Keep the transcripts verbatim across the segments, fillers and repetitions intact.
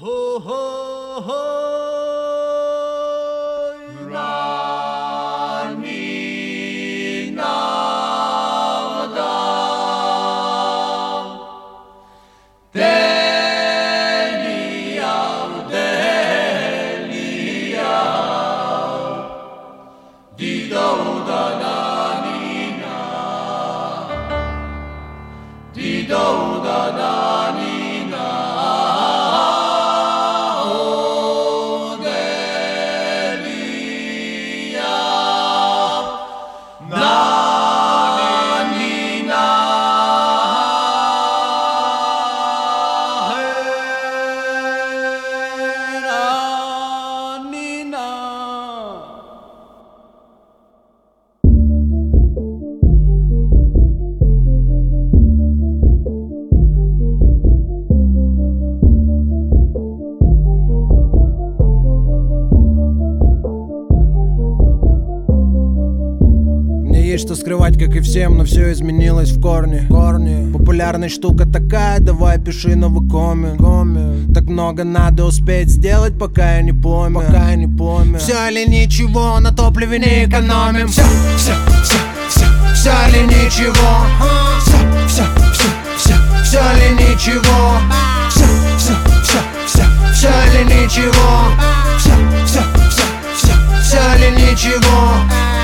Есть что скрывать, как и всем, но все изменилось в корне, корне. Популярная штука такая, давай пиши новый коммент, коммент. Так много надо успеть сделать, пока я не помер, пока я не помер. Все или ничего, на топливе не экономим. Все, все, все, все, все или ничего. Все, все, все, все, все или ничего. Все, все, все, все, все или ничего. Все, все, все, все, все или ничего.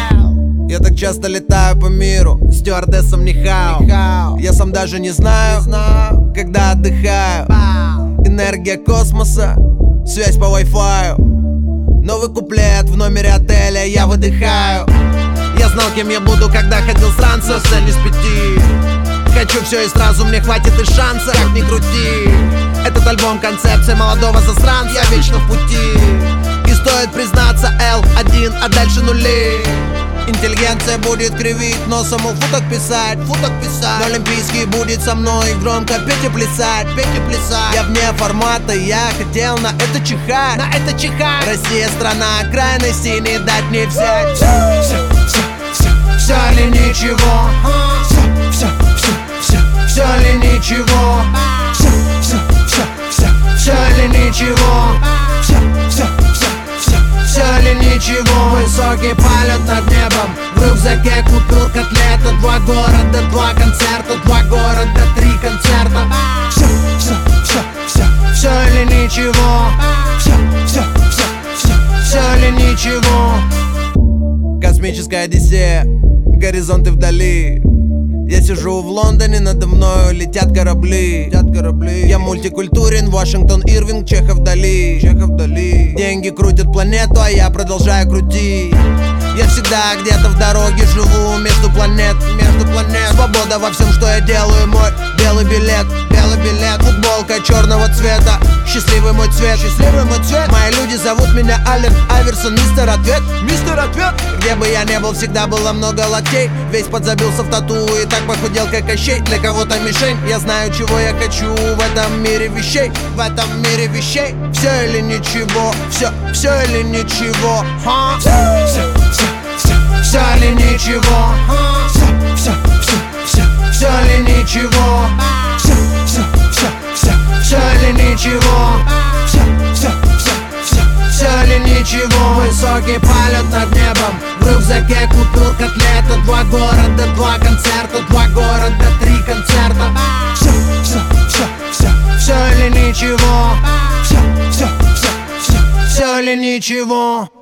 Я так часто летаю по миру, стюардессам не хау. Я сам даже не знаю, когда отдыхаю. Энергия космоса, связь по вай-фаю. Новый куплет в номере отеля, я выдыхаю. Я знал, кем я буду, когда ходил с ранца, цель не с пяти. Хочу все и сразу, мне хватит и шанса, как ни крути. Этот альбом концепция молодого засранца, я вечно в пути. И стоит признаться, эл один, а дальше нули. Интеллигенция будет кривить носом, у футок писать, футок писать. На Олимпийский будет со мной громко петь и плясать, петь и плясать. Я вне формата, я хотел на это чихать, на это чихать. Россия страна крайностей, не дать не взять. Все, все, все, все, все или ничего. Все, все, все, все, все или ничего. Все, все, все, все, все или ничего. Все, все, все, все, все или ничего. Высокий полет над небом, в рюкзаке купюр котлета. Два города, два концерта, два города, три концерта. Все, все, все, все, все или ничего. Все, все, все, все, все или ничего. Космическая одиссея, горизонты вдали. Я сижу в Лондоне, надо мною летят корабли, летят корабли. Я мультикультурен, Вашингтон, Ирвинг, Чехов, Дали, Чехов, Дали. Деньги крутят планету, а я продолжаю крутить. Я всегда где-то в дороге живу между планет, между планет. Свобода во всем, что я делаю, мой белый билет, белый билет. Футболка черного цвета, счастливый мой цвет, счастливый мой цвет. Мои люди зовут меня Аллен Айверсон, мистер Ответ, мистер Ответ. Где бы я не был, всегда было много локтей. Весь подзабился в тату и так похудел, как Кощей. Для кого-то мишень, я знаю, чего я хочу в этом мире вещей, в этом мире вещей. Все или ничего, все, все или ничего. Ха? Все, все, все, все, все или ничего. Все, все, все, все, все или ничего. Все, все, все, все, все или ничего. Все, все, все, все, все или ничего. Высокий полет над небом, в рюкзаке купюр котлета. Два города, два концерта, два города, три концерта. Все, все, все, все, все или ничего. Все, все, все, все, все или ничего.